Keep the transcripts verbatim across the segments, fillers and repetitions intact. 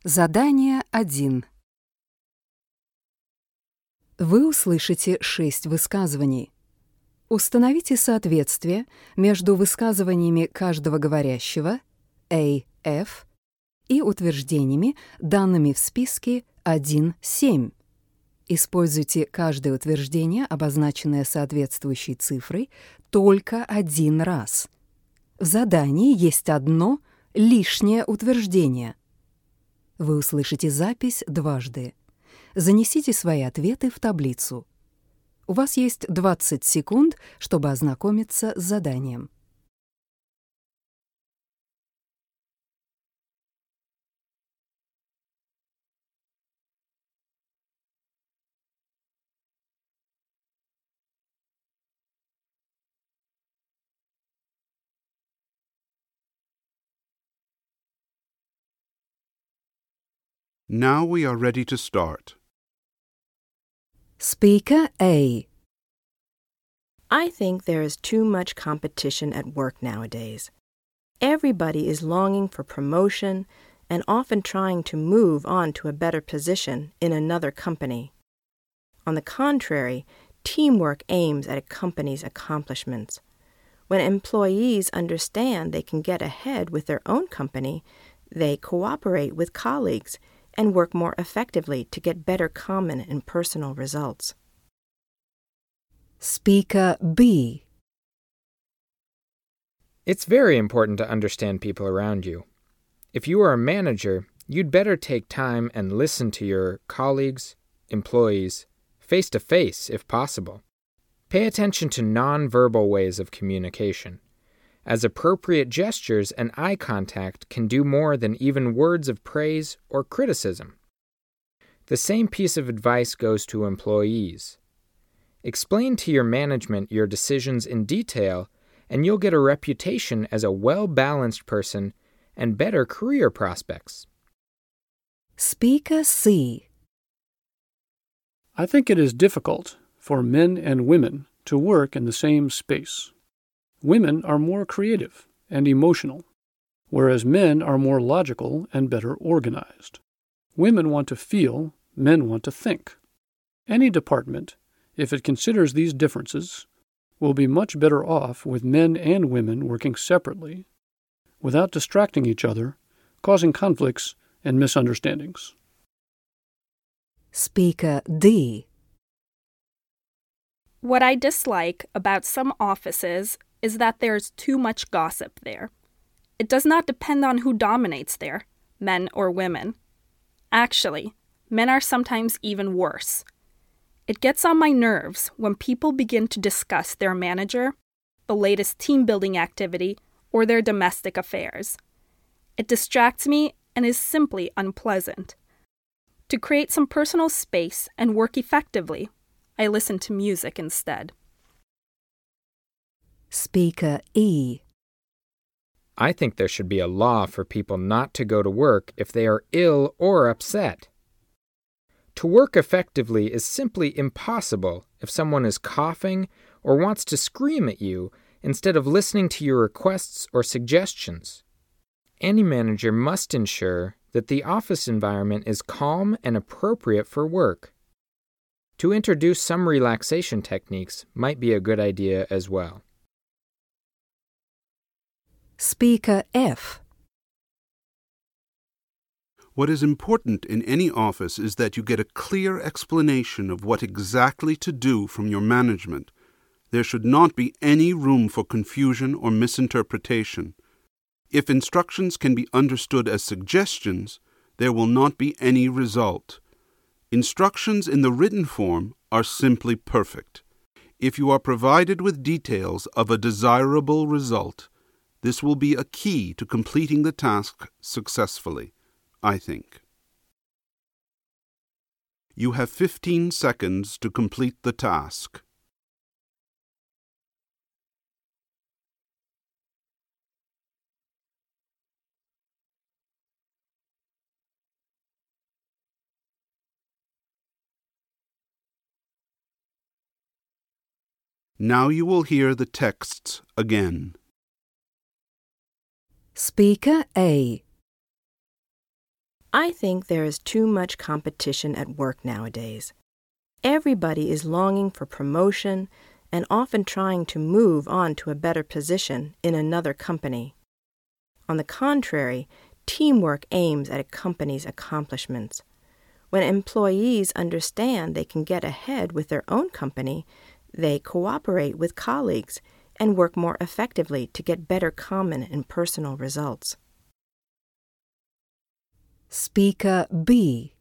Задание один. Вы услышите шесть высказываний. Установите соответствие между высказываниями каждого говорящего A F и утверждениями, данными в списке один семь. Используйте каждое утверждение, обозначенное соответствующей цифрой, только один раз. В задании есть одно лишнее утверждение. Вы услышите запись дважды. Занесите свои ответы в таблицу. У вас есть двадцать секунд, чтобы ознакомиться с заданием. Now we are ready to start. Speaker A. I think there is too much competition at work nowadays. Everybody is longing for promotion and often trying to move on to a better position in another company. On the contrary, teamwork aims at a company's accomplishments. When employees understand they can get ahead with their own company, they cooperate with colleagues and work more effectively to get better common and personal results. Speaker B. It's very important to understand people around you. If you are a manager, you'd better take time and listen to your colleagues, employees, face to face if possible. Pay attention to nonverbal ways of communication, as appropriate gestures and eye contact can do more than even words of praise or criticism. The same piece of advice goes to employees. Explain to your management your decisions in detail, and you'll get a reputation as a well-balanced person and better career prospects. Speaker C. I think it is difficult for men and women to work in the same space. Women are more creative and emotional, whereas men are more logical and better organized. Women want to feel, men want to think. Any department, if it considers these differences, will be much better off with men and women working separately, without distracting each other, causing conflicts and misunderstandings. Speaker D. What I dislike about some offices is that there's too much gossip there. It does not depend on who dominates there, men or women. Actually, men are sometimes even worse. It gets on my nerves when people begin to discuss their manager, the latest team-building activity, or their domestic affairs. It distracts me and is simply unpleasant. To create some personal space and work effectively, I listen to music instead. Speaker E. I think there should be a law for people not to go to work if they are ill or upset. To work effectively is simply impossible if someone is coughing or wants to scream at you instead of listening to your requests or suggestions. Any manager must ensure that the office environment is calm and appropriate for work. To introduce some relaxation techniques might be a good idea as well. Speaker F. What is important in any office is that you get a clear explanation of what exactly to do from your management. There should not be any room for confusion or misinterpretation. If instructions can be understood as suggestions, there will not be any result. Instructions in the written form are simply perfect. If you are provided with details of a desirable result, this will be a key to completing the task successfully, I think. You have fifteen seconds to complete the task. Now you will hear the texts again. Speaker A. I think there is too much competition at work nowadays. Everybody is longing for promotion and often trying to move on to a better position in another company. On the contrary, teamwork aims at a company's accomplishments. When employees understand they can get ahead with their own company, they cooperate with colleagues and work more effectively to get better common and personal results. Speaker B.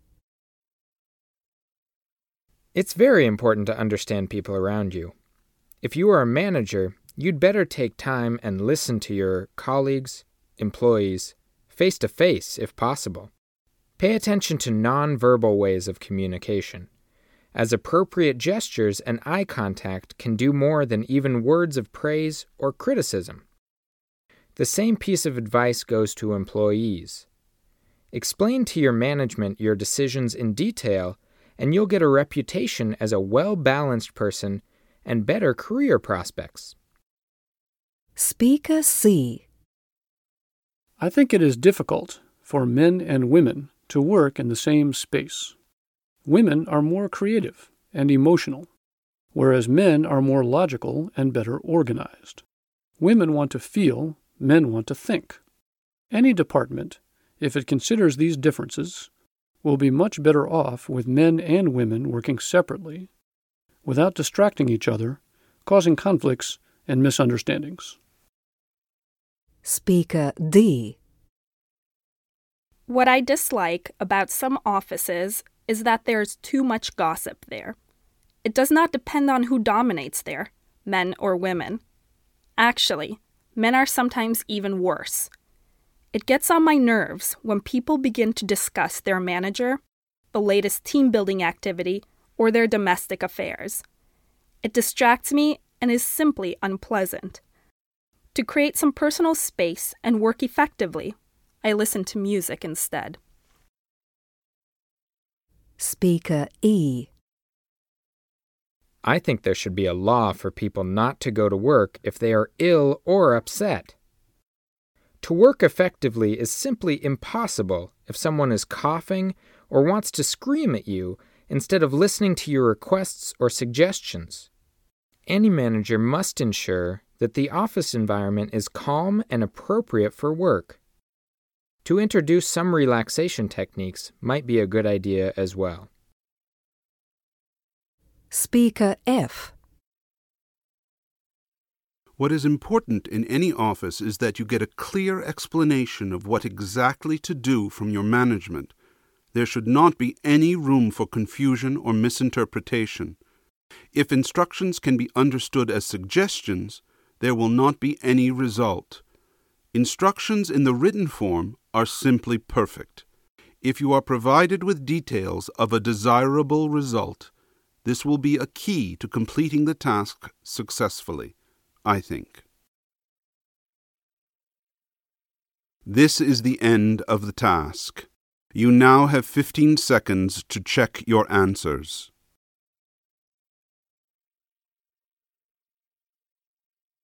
It's very important to understand people around you. If you are a manager, you'd better take time and listen to your colleagues, employees, face to face if possible. Pay attention to nonverbal ways of communication, as appropriate gestures and eye contact can do more than even words of praise or criticism. The same piece of advice goes to employees. Explain to your management your decisions in detail, and you'll get a reputation as a well-balanced person and better career prospects. Speaker C. I think it is difficult for men and women to work in the same space. Women are more creative and emotional, whereas men are more logical and better organized. Women want to feel, men want to think. Any department, if it considers these differences, will be much better off with men and women working separately, without distracting each other, causing conflicts and misunderstandings. Speaker D. What I dislike about some offices is that there's too much gossip there. It does not depend on who dominates there, men or women. Actually, men are sometimes even worse. It gets on my nerves when people begin to discuss their manager, the latest team-building activity, or their domestic affairs. It distracts me and is simply unpleasant. To create some personal space and work effectively, I listen to music instead. Speaker E. I think there should be a law for people not to go to work if they are ill or upset. To work effectively is simply impossible if someone is coughing or wants to scream at you instead of listening to your requests or suggestions. Any manager must ensure that the office environment is calm and appropriate for work. To introduce some relaxation techniques might be a good idea as well. Speaker F. What is important in any office is that you get a clear explanation of what exactly to do from your management. There should not be any room for confusion or misinterpretation. If instructions can be understood as suggestions, there will not be any result. Instructions in the written form are simply perfect. If you are provided with details of a desirable result, this will be a key to completing the task successfully, I think. This is the end of the task. You now have fifteen seconds to check your answers.